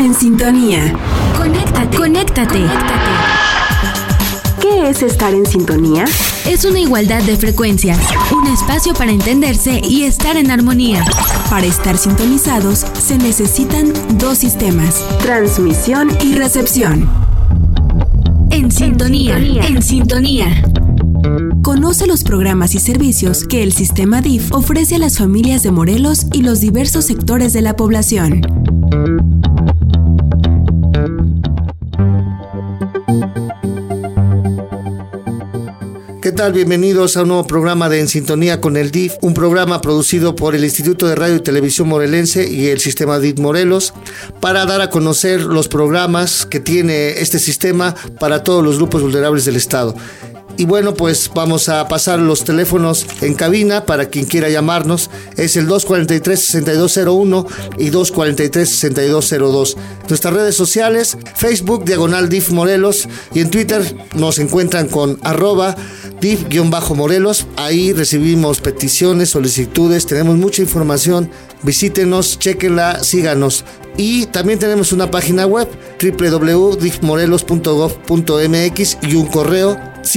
en sintonía. Conéctate. ¿Qué es estar en sintonía? Es una igualdad de frecuencias, un espacio para entenderse y estar en armonía. Para estar sintonizados se necesitan dos sistemas: transmisión y recepción. En sintonía. Conoce los programas y servicios que el sistema DIF ofrece a las familias de Morelos y los diversos sectores de la población. ¿Qué tal? Bienvenidos a un nuevo programa de En Sintonía con el DIF, un programa producido por el Instituto de Radio y Televisión Morelense y el Sistema DIF Morelos, para dar a conocer los programas que tiene este sistema para todos los grupos vulnerables del Estado. Y bueno, pues vamos a pasar los teléfonos en cabina para quien quiera llamarnos. Es el 243-6201 y 243-6202. Nuestras redes sociales: Facebook, /DIF Morelos, y en Twitter nos encuentran con @DIF_Morelos. Ahí recibimos peticiones, solicitudes, tenemos mucha información. Visítenos, chéquenla, síganos. Y también tenemos una página web, www.difmorelos.gov.mx, y un correo,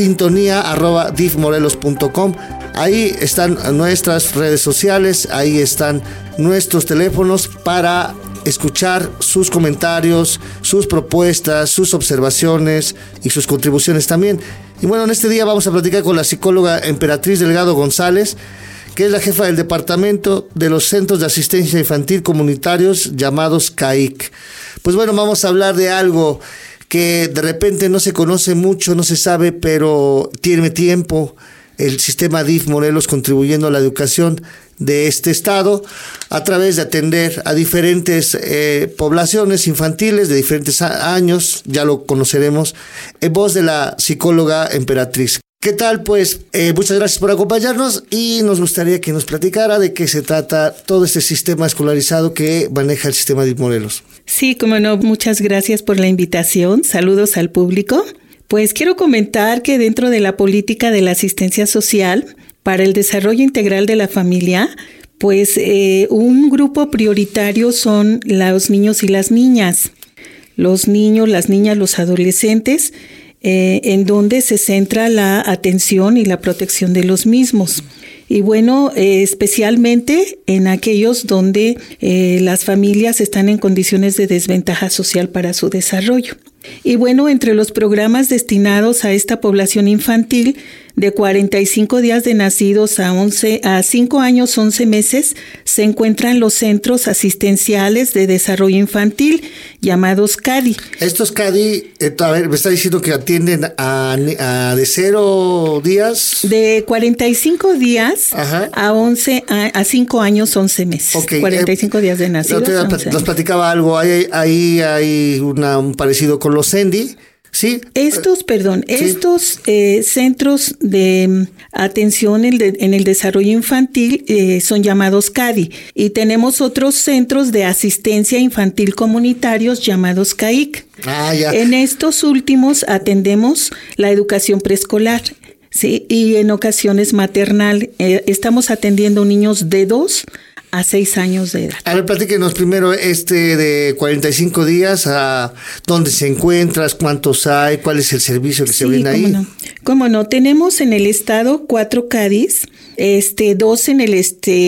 sintonía@difmorelos.com. Ahí están nuestras redes sociales, ahí están nuestros teléfonos para escuchar sus comentarios, sus propuestas, sus observaciones y sus contribuciones también. Y bueno, en este día vamos a platicar con la psicóloga Emperatriz Delgado González, que es la jefa del departamento de los Centros de Asistencia Infantil Comunitarios llamados CAIC. Pues bueno, vamos a hablar de algo que de repente no se conoce mucho, no se sabe, pero tiene tiempo el sistema DIF Morelos contribuyendo a la educación de este estado a través de atender a diferentes poblaciones infantiles de diferentes años. Ya lo conoceremos en voz de la psicóloga Emperatriz. ¿Qué tal? Pues muchas gracias por acompañarnos y nos gustaría que nos platicara de qué se trata todo este sistema escolarizado que maneja el sistema DIF Morelos. Sí, como no, muchas gracias por la invitación. Saludos al público. Pues quiero comentar que dentro de la política de la asistencia social para el desarrollo integral de la familia, pues un grupo prioritario son los niños y las niñas. Los niños, las niñas, los adolescentes, en donde se centra la atención y la protección de los mismos. Y bueno, especialmente en aquellos donde las familias están en condiciones de desventaja social para su desarrollo. Y bueno, entre los programas destinados a esta población infantil, de 45 días de nacidos a 5 años 11 meses, se encuentran los centros asistenciales de desarrollo infantil, llamados CADI. Estos CADI, a ver, me está diciendo que atienden a de 0 días. De 45 días a 5 años 11 meses. Okay. 45 días de nacidos. Nos platicaba algo, ahí hay un parecido con los CENDI. Sí. Estos centros de atención en el desarrollo infantil son llamados CADI, y tenemos otros centros de asistencia infantil comunitarios llamados CAIC. Ya. En estos últimos atendemos la educación preescolar, sí, y en ocasiones maternal. Estamos atendiendo niños de 2 a 6 años de edad. A ver, platíquenos primero de 45 días, a dónde se encuentra, cuántos hay, cuál es el servicio que se brinda ahí. ¿Cómo no? Tenemos en el estado 4 CADIs, 2 en el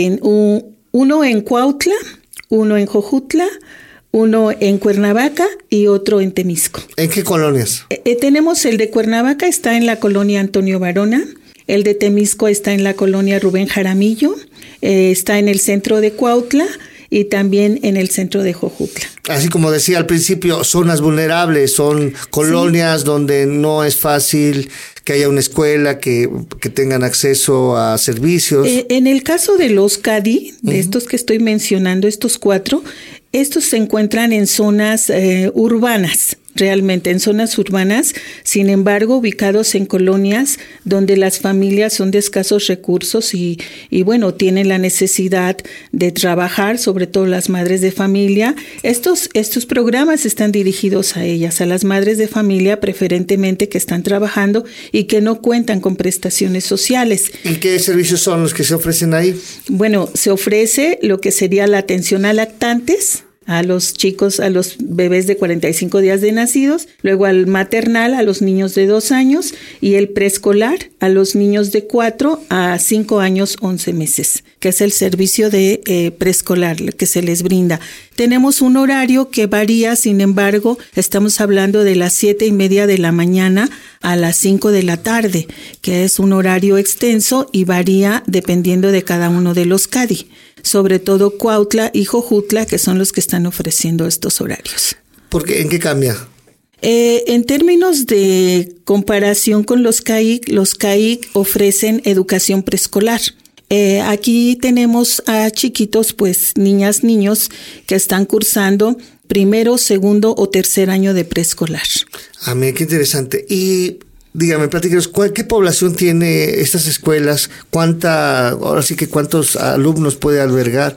uno en Cuautla, uno en Jojutla, uno en Cuernavaca y otro en Temisco. ¿En qué colonias? Tenemos el de Cuernavaca, está en la colonia Antonio Varona. El de Temisco está en la colonia Rubén Jaramillo, está en el centro de Cuautla y también en el centro de Jojutla. Así como decía al principio, zonas vulnerables, son colonias donde no es fácil que haya una escuela, que tengan acceso a servicios. En el caso de los CADI, de estos que estoy mencionando, estos 4, estos se encuentran en zonas urbanas. Realmente en zonas urbanas, sin embargo, ubicados en colonias donde las familias son de escasos recursos y bueno, tienen la necesidad de trabajar, sobre todo las madres de familia. Estos programas están dirigidos a ellas, a las madres de familia preferentemente que están trabajando y que no cuentan con prestaciones sociales. ¿Y qué servicios son los que se ofrecen ahí? Bueno, se ofrece lo que sería la atención a lactantes, a los chicos, a los bebés de 45 días de nacidos, luego al maternal a los niños de 2 años y el preescolar a los niños de 4 a 5 años 11 meses, que es el servicio de preescolar que se les brinda. Tenemos un horario que varía, sin embargo, estamos hablando de las 7:30 de la mañana a las 5 de la tarde, que es un horario extenso y varía dependiendo de cada uno de los CADI. Sobre todo Cuautla y Jojutla, que son los que están ofreciendo estos horarios. ¿Por qué? ¿En qué cambia? En términos de comparación con los CAIC ofrecen educación preescolar. Aquí tenemos a chiquitos, pues niñas, niños, que están cursando primero, segundo o tercer año de preescolar. Mira, qué interesante. Y dígame, platíquenos, ¿qué población tiene estas escuelas? ¿Cuántos alumnos puede albergar?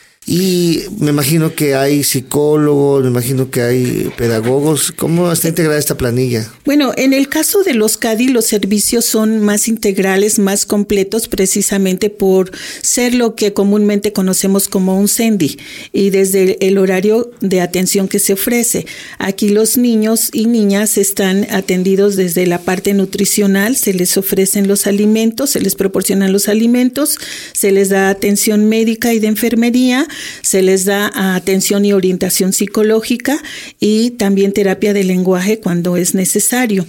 Y me imagino que hay psicólogos, me imagino que hay pedagogos. ¿Cómo está integrada esta planilla? Bueno, en el caso de los CADI, los servicios son más integrales, más completos, precisamente por ser lo que comúnmente conocemos como un CENDI y desde el horario de atención que se ofrece. Aquí los niños y niñas están atendidos desde la parte nutricional, se les ofrecen los alimentos, se les proporcionan los alimentos, se les da atención médica y de enfermería, se les da atención y orientación psicológica y también terapia de lenguaje cuando es necesario.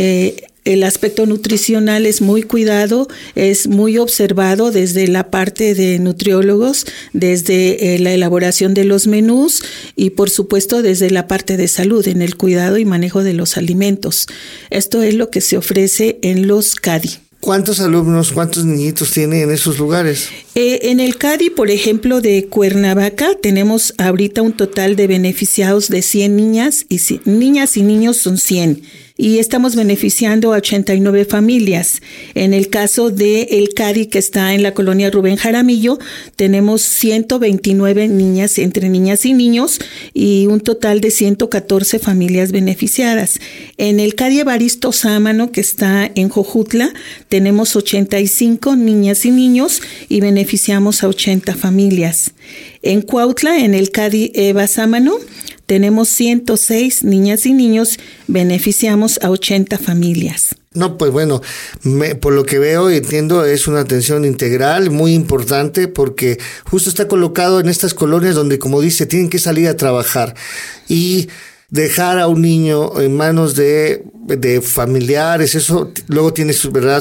El aspecto nutricional es muy cuidado, es muy observado desde la parte de nutriólogos, desde la elaboración de los menús y por supuesto desde la parte de salud en el cuidado y manejo de los alimentos. Esto es lo que se ofrece en los CADI. ¿Cuántos alumnos, cuántos niñitos tiene en esos lugares? En el CADI, por ejemplo, de Cuernavaca, tenemos ahorita un total de beneficiados de 100 niñas y niños son 100. Y estamos beneficiando a 89 familias. En el caso de el CADI, que está en la colonia Rubén Jaramillo, tenemos 129 niñas, entre niñas y niños, y un total de 114 familias beneficiadas. En el CADI Evaristo Sámano, que está en Jojutla, tenemos 85 niñas y niños y beneficiamos a 80 familias. En Cuautla, en el CADI Eva Sámano, tenemos 106 niñas y niños, beneficiamos a 80 familias. No, pues bueno, por lo que veo y entiendo, es una atención integral muy importante porque justo está colocado en estas colonias donde, como dice, tienen que salir a trabajar y dejar a un niño en manos de familiares, eso luego tiene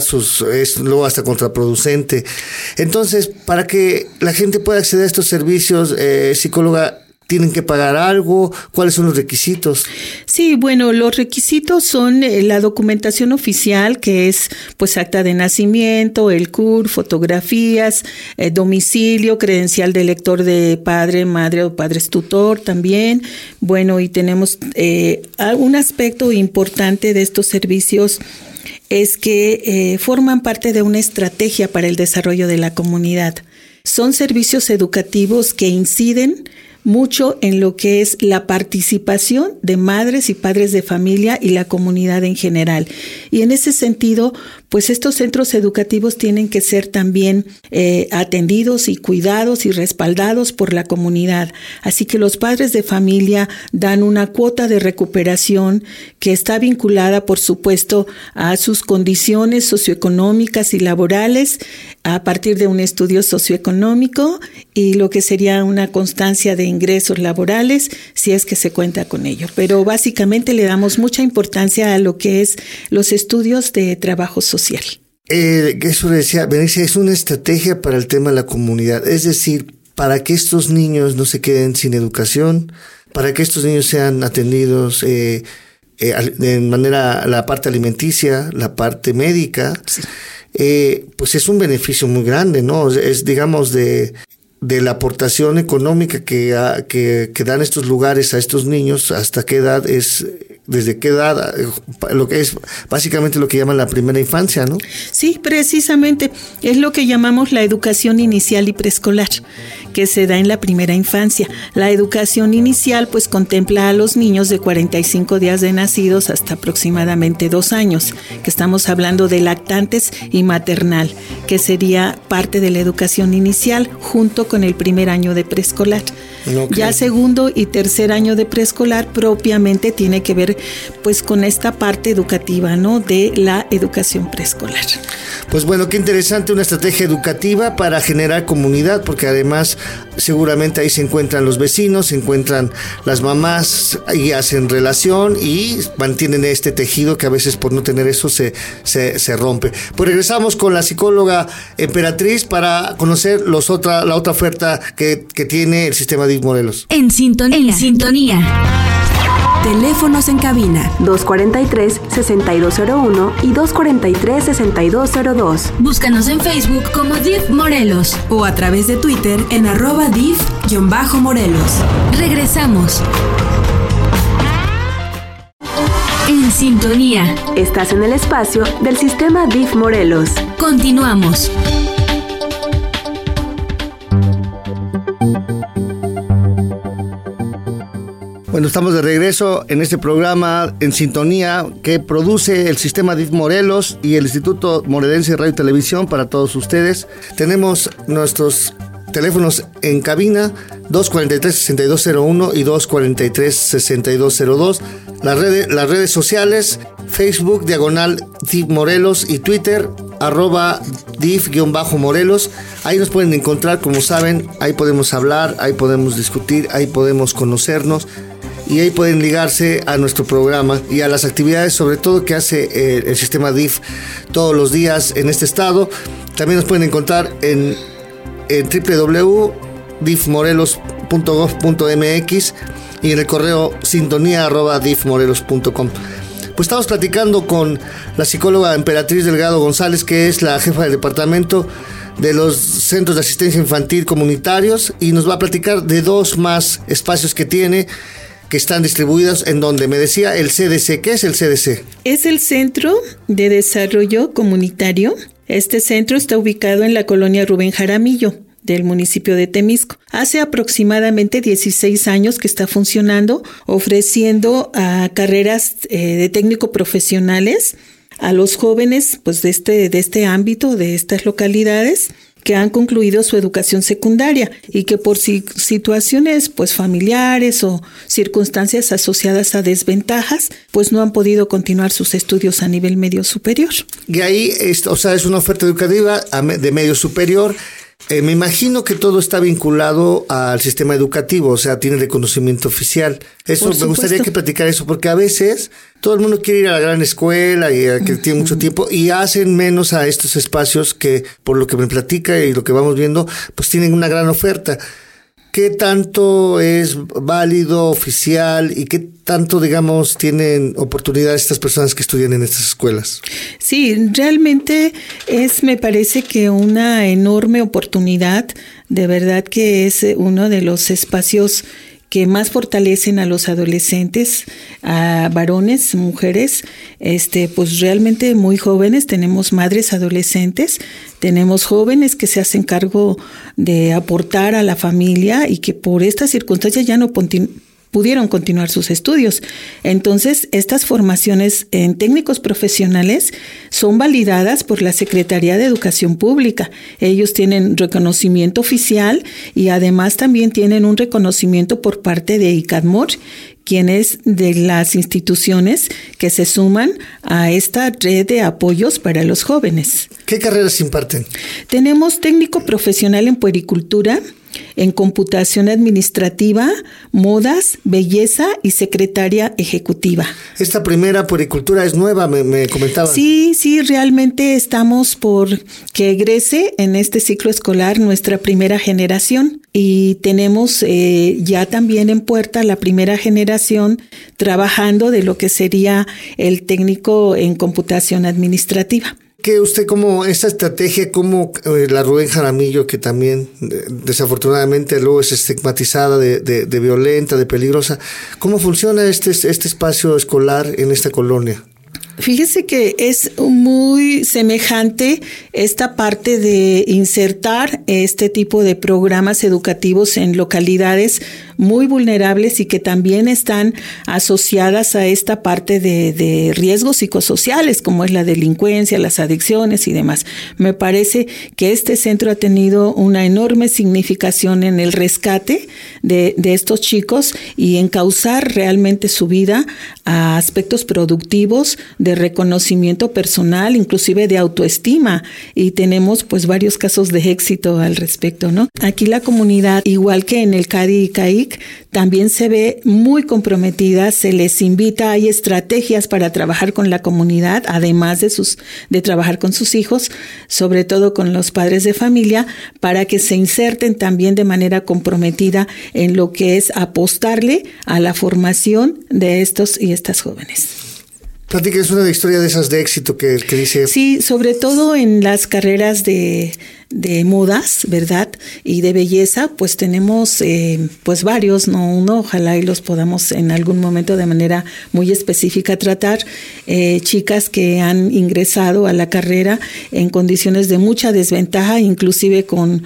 es luego hasta contraproducente. Entonces, para que la gente pueda acceder a estos servicios, psicóloga, ¿tienen que pagar algo? ¿Cuáles son los requisitos? Sí, bueno, los requisitos son la documentación oficial, que es pues acta de nacimiento, el CUR, fotografías, domicilio, credencial de lector de padre, madre o padres tutor también. Bueno, y tenemos un aspecto importante de estos servicios es que forman parte de una estrategia para el desarrollo de la comunidad. Son servicios educativos que inciden mucho en lo que es la participación de madres y padres de familia y la comunidad en general. Y en ese sentido, pues estos centros educativos tienen que ser también atendidos y cuidados y respaldados por la comunidad. Así que los padres de familia dan una cuota de recuperación que está vinculada, por supuesto, a sus condiciones socioeconómicas y laborales a partir de un estudio socioeconómico y lo que sería una constancia de ingresos laborales si es que se cuenta con ello. Pero básicamente le damos mucha importancia a lo que es los estudios de trabajo social. Eso decía, Benicia, es una estrategia para el tema de la comunidad, es decir, para que estos niños no se queden sin educación, para que estos niños sean atendidos de manera, la parte alimenticia, la parte médica, sí. Pues es un beneficio muy grande, ¿no? Es digamos de la aportación económica que dan estos lugares a estos niños, hasta qué edad desde qué edad, lo que es básicamente lo que llaman la primera infancia, ¿no? Sí, precisamente es lo que llamamos la educación inicial y preescolar, que se da en la primera infancia. La educación inicial pues contempla a los niños de 45 días de nacidos hasta aproximadamente 2 años, que estamos hablando de lactantes y maternal, que sería parte de la educación inicial junto con el primer año de preescolar. Okay. Ya segundo y tercer año de preescolar propiamente tiene que ver pues con esta parte educativa, ¿no? De la educación preescolar. Pues bueno, qué interesante, una estrategia educativa para generar comunidad, porque además seguramente ahí se encuentran los vecinos, se encuentran las mamás y hacen relación y mantienen este tejido que a veces por no tener eso se rompe. Pues regresamos con la psicóloga Emperatriz para conocer la otra oferta que tiene el sistema DIF Morelos. En sintonía. Teléfonos en cabina 243-6201 y 243-6202. Búscanos en Facebook como DIF Morelos o a través de Twitter en @DIF_Morelos. Regresamos. En sintonía. Estás en el espacio del sistema DIF Morelos. Continuamos. Bueno, estamos de regreso en este programa En Sintonía que produce el sistema DIF Morelos y el Instituto Morelense de Radio y Televisión para todos ustedes. Tenemos nuestros teléfonos en cabina 243-6201 y 243-6202. Las redes sociales, Facebook, /DIF Morelos y Twitter, @DIF_Morelos. Ahí nos pueden encontrar, como saben, ahí podemos hablar, ahí podemos discutir, ahí podemos conocernos. Y ahí pueden ligarse a nuestro programa y a las actividades, sobre todo que hace el sistema DIF todos los días en este estado. También nos pueden encontrar en www.difmorelos.gov.mx y en el correo sintonía@difmorelos.com. Pues estamos platicando con la psicóloga Emperatriz Delgado González, que es la jefa del departamento de los centros de asistencia infantil comunitarios, y nos va a platicar de dos más espacios que tiene, que están distribuidos en donde me decía el CDC. ¿Qué es el CDC? Es el Centro de Desarrollo Comunitario. Este centro está ubicado en la colonia Rubén Jaramillo del municipio de Temisco. Hace aproximadamente 16 años que está funcionando, ofreciendo carreras de técnico profesionales a los jóvenes pues de este ámbito, de estas localidades, que han concluido su educación secundaria y que por situaciones pues familiares o circunstancias asociadas a desventajas, pues no han podido continuar sus estudios a nivel medio superior. Y ahí, es una oferta educativa de medio superior. Me imagino que todo está vinculado al sistema educativo, o sea, tiene reconocimiento oficial. Eso me gustaría que platicara eso, porque a veces todo el mundo quiere ir a la gran escuela y que tiene mucho tiempo y hacen menos a estos espacios que, por lo que me platica y lo que vamos viendo, pues tienen una gran oferta. ¿Qué tanto es válido, oficial y qué tanto, digamos, tienen oportunidades estas personas que estudian en estas escuelas? Sí, realmente me parece que una enorme oportunidad, de verdad que es uno de los espacios que más fortalecen a los adolescentes, a varones, mujeres, pues realmente muy jóvenes. Tenemos madres adolescentes, tenemos jóvenes que se hacen cargo de aportar a la familia y que por estas circunstancias ya no pudieron continuar sus estudios. Entonces, estas formaciones en técnicos profesionales son validadas por la Secretaría de Educación Pública. Ellos tienen reconocimiento oficial y además también tienen un reconocimiento por parte de ICADMOR, quien es de las instituciones que se suman a esta red de apoyos para los jóvenes. ¿Qué carreras imparten? Tenemos técnico profesional en puericultura, en computación administrativa, modas, belleza y secretaria ejecutiva. Esta primera puericultura es nueva, me comentaban. Sí, realmente estamos por que egrese en este ciclo escolar nuestra primera generación y tenemos ya también en puerta la primera generación trabajando de lo que sería el técnico en computación administrativa. Que usted, como esta estrategia, como la Rubén Jaramillo, que también desafortunadamente luego es estigmatizada de violenta, de peligrosa, ¿cómo funciona este espacio escolar en esta colonia? Fíjese que es muy semejante esta parte de insertar este tipo de programas educativos en localidades muy vulnerables y que también están asociadas a esta parte de riesgos psicosociales, como es la delincuencia, las adicciones y demás. Me parece que este centro ha tenido una enorme significación en el rescate de estos chicos y encauzar realmente su vida a aspectos productivos de reconocimiento personal, inclusive de autoestima, y tenemos pues varios casos de éxito al respecto, ¿no? Aquí la comunidad, igual que en el CADI y CAIC, también se ve muy comprometida, se les invita, hay estrategias para trabajar con la comunidad, además de trabajar con sus hijos, sobre todo con los padres de familia, para que se inserten también de manera comprometida en lo que es apostarle a la formación de estos y estas jóvenes. Platíquenos una historia de esas de éxito que dice. Sí, sobre todo en las carreras de modas, ¿verdad? Y de belleza, pues tenemos pues varios, no uno, ojalá y los podamos en algún momento de manera muy específica tratar, chicas que han ingresado a la carrera en condiciones de mucha desventaja, inclusive con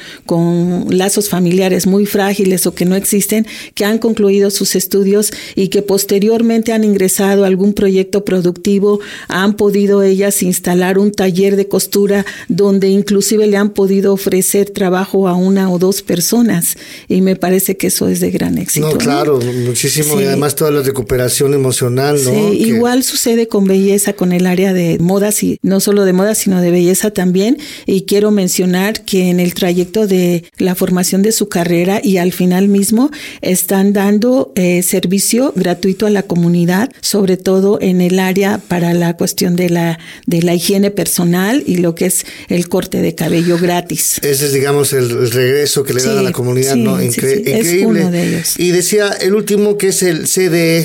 lazos familiares muy frágiles o que no existen, que han concluido sus estudios y que posteriormente han ingresado a algún proyecto productivo, han podido ellas instalar un taller de costura donde inclusive le han podido ofrecer trabajo a una o dos personas, y me parece que eso es de gran éxito. No, claro, ¿no? Muchísimo, sí. Y además toda la recuperación emocional, ¿no? Sí, igual sucede con belleza, con el área de modas, y no solo de moda, sino de belleza también, y quiero mencionar que en el trayecto de la formación de su carrera y al final mismo están dando servicio gratuito a la comunidad, sobre todo en el área para la cuestión de la higiene personal y lo que es el corte de cabello gratis. Ese es, digamos, el regreso que le dan a la comunidad, ¿no? Sí, Increíble. Es uno de ellos. Y decía el último, que es el CDE.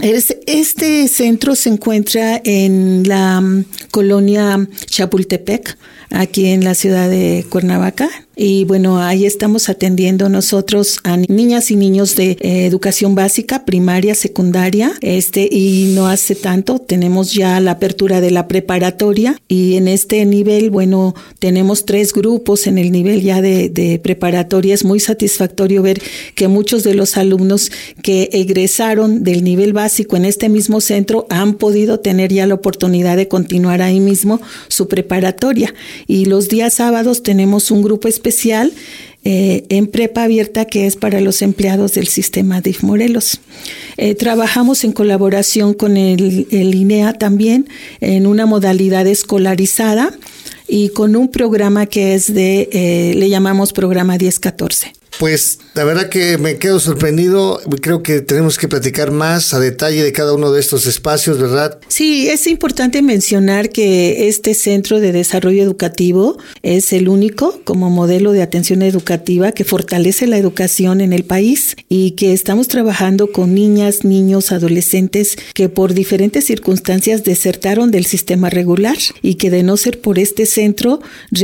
Este centro se encuentra en la colonia Chapultepec, aquí en la ciudad de Cuernavaca. Y bueno, ahí estamos atendiendo nosotros a niñas y niños de educación básica, primaria, secundaria, y no hace tanto tenemos ya la apertura de la preparatoria, y en este nivel, bueno, tenemos 3 grupos en el nivel ya de preparatoria. Es muy satisfactorio ver que muchos de los alumnos que egresaron del nivel básico en este mismo centro han podido tener ya la oportunidad de continuar ahí mismo su preparatoria. Y los días sábados tenemos un grupo especial en prepa abierta que es para los empleados del sistema DIF Morelos. Trabajamos en colaboración con el INEA también en una modalidad escolarizada y con un programa que es le llamamos programa 1014. Pues la verdad que me quedo sorprendido. Creo que tenemos que platicar más a detalle de cada uno de estos espacios, ¿verdad? Sí, es importante mencionar que este centro de desarrollo educativo es el único como modelo de atención educativa que fortalece la educación en el país, y que estamos trabajando con niñas, niños, adolescentes que por diferentes circunstancias desertaron del sistema regular y que de no ser por este centro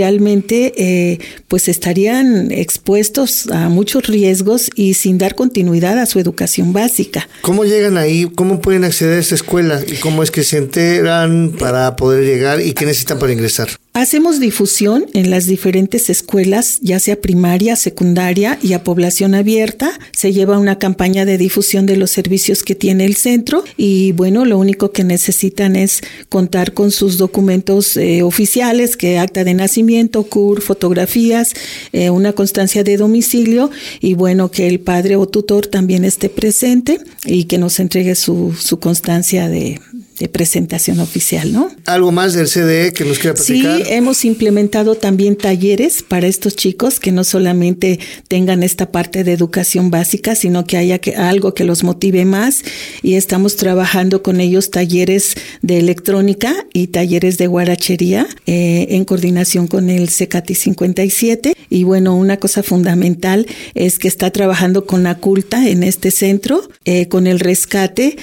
realmente pues estarían expuestos a muchos riesgos y sin dar continuidad a su educación básica. ¿Cómo llegan ahí? ¿Cómo pueden acceder a esta escuela? ¿Y cómo es que se enteran para poder llegar? ¿Y qué necesitan para ingresar? Hacemos difusión en las diferentes escuelas, ya sea primaria, secundaria y a población abierta. Se lleva una campaña de difusión de los servicios que tiene el centro, y bueno, lo único que necesitan es contar con sus documentos oficiales, que acta de nacimiento, CUR, fotografías, una constancia de domicilio, y bueno, que el padre o tutor también esté presente y que nos entregue su constancia de presentación oficial, ¿no? ¿Algo más del CDE que nos quiera platicar? Sí, hemos implementado también talleres para estos chicos, que no solamente tengan esta parte de educación básica, sino que haya algo que los motive más, y estamos trabajando con ellos talleres de electrónica y talleres de guarachería en coordinación con el CECATI 57. Y bueno, una cosa fundamental es que está trabajando con Aculta en este centro, con el rescate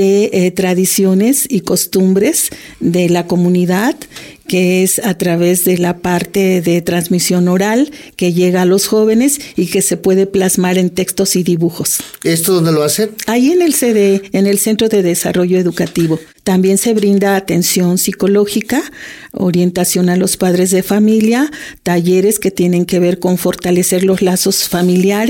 de tradiciones y costumbres de la comunidad, que es a través de la parte de transmisión oral que llega a los jóvenes y que se puede plasmar en textos y dibujos. ¿Esto dónde lo hacen? Ahí en el CDE, en el Centro de Desarrollo Educativo. También se brinda atención psicológica, orientación a los padres de familia, talleres que tienen que ver con fortalecer los lazos familiares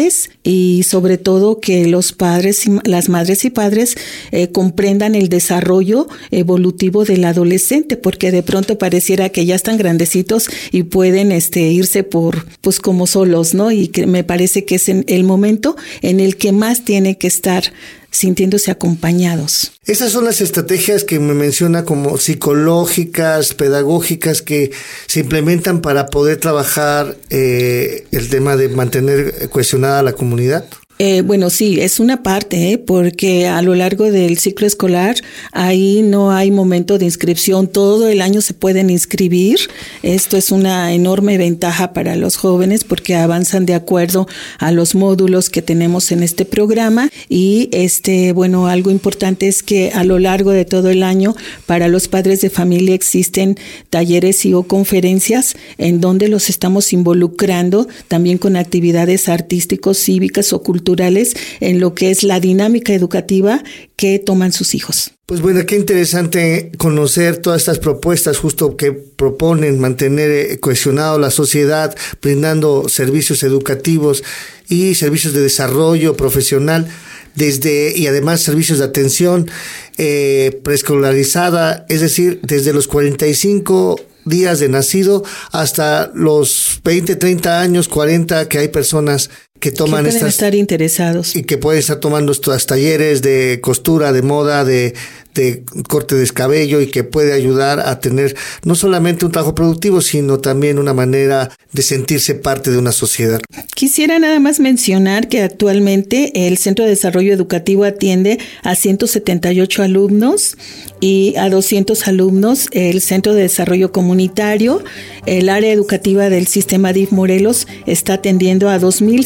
y sobre todo que los padres, las madres y padres comprendan el desarrollo evolutivo del adolescente, porque de pronto pareciera que ya están grandecitos y pueden irse pues como solos, ¿no? Y que me parece que es el momento en el que más tienen que estar sintiéndose acompañados. Esas son las estrategias que me menciona como psicológicas, pedagógicas, que se implementan para poder trabajar el tema de mantener cohesionada la comunidad. Bueno, sí, es una parte, porque a lo largo del ciclo escolar ahí no hay momento de inscripción, todo el año se pueden inscribir. Esto es una enorme ventaja para los jóvenes porque avanzan de acuerdo a los módulos que tenemos en este programa y bueno, algo importante es que a lo largo de todo el año para los padres de familia existen talleres y o conferencias en donde los estamos involucrando también con actividades artísticos, cívicas o culturales en lo que es la dinámica educativa que toman sus hijos. Pues bueno, qué interesante conocer todas estas propuestas justo que proponen mantener cohesionado la sociedad, brindando servicios educativos y servicios de desarrollo profesional y además servicios de atención preescolarizada, es decir, desde los 45 días de nacido hasta los 20, 30 años, 40, que hay personas que toman que pueden estar interesados y que pueden estar tomando estos talleres de costura, de moda, de corte de cabello y que puede ayudar a tener no solamente un trabajo productivo, sino también una manera de sentirse parte de una sociedad. Quisiera nada más mencionar que actualmente el Centro de Desarrollo Educativo atiende a 178 alumnos y a 200 alumnos el Centro de Desarrollo Comunitario. El área educativa del sistema DIF Morelos está atendiendo a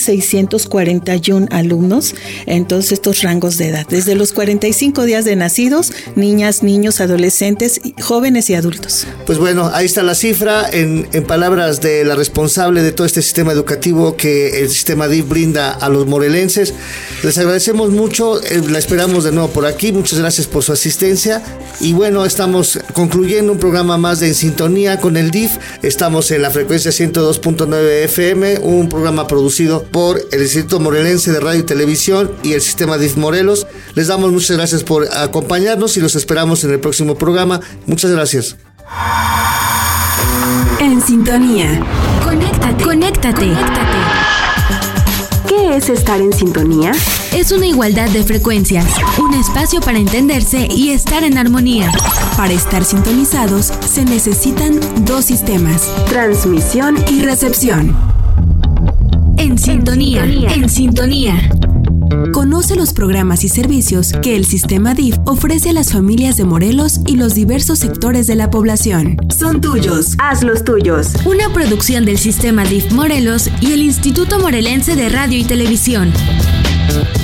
2,641 alumnos en todos estos rangos de edad, desde los 45 días de nacidos, niñas, niños, adolescentes, jóvenes y adultos. Pues bueno, ahí está la cifra en palabras de la responsable de todo este sistema educativo que el sistema DIF brinda a los morelenses. Les agradecemos mucho, la esperamos de nuevo por aquí, muchas gracias por su asistencia y bueno, estamos concluyendo un programa más de En Sintonía con el DIF. Estamos en la frecuencia 102.9 FM, un programa producido por el Instituto Morelense de Radio y Televisión y el sistema DIF Morelos. Les damos muchas gracias por acompañarnos y los esperamos en el próximo programa. Muchas gracias. En Sintonía. Conéctate. ¿Qué es estar en sintonía? Es una igualdad de frecuencias, un espacio para entenderse y estar en armonía. Para estar sintonizados se necesitan dos sistemas: transmisión y recepción. En sintonía. Conoce los programas y servicios que el sistema DIF ofrece a las familias de Morelos y los diversos sectores de la población. Son tuyos, hazlos tuyos. Una producción del sistema DIF Morelos y el Instituto Morelense de Radio y Televisión.